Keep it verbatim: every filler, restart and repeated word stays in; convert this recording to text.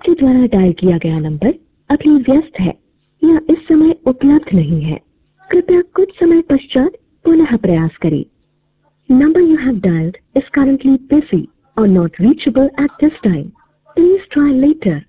आपके द्वारा डायल किया गया नंबर अभी व्यस्त है या इस समय उपलब्ध नहीं है। कृपया कुछ समय पश्चात पुनः प्रयास करें। Number you have dialed is currently busy or not reachable at this time. Please try later.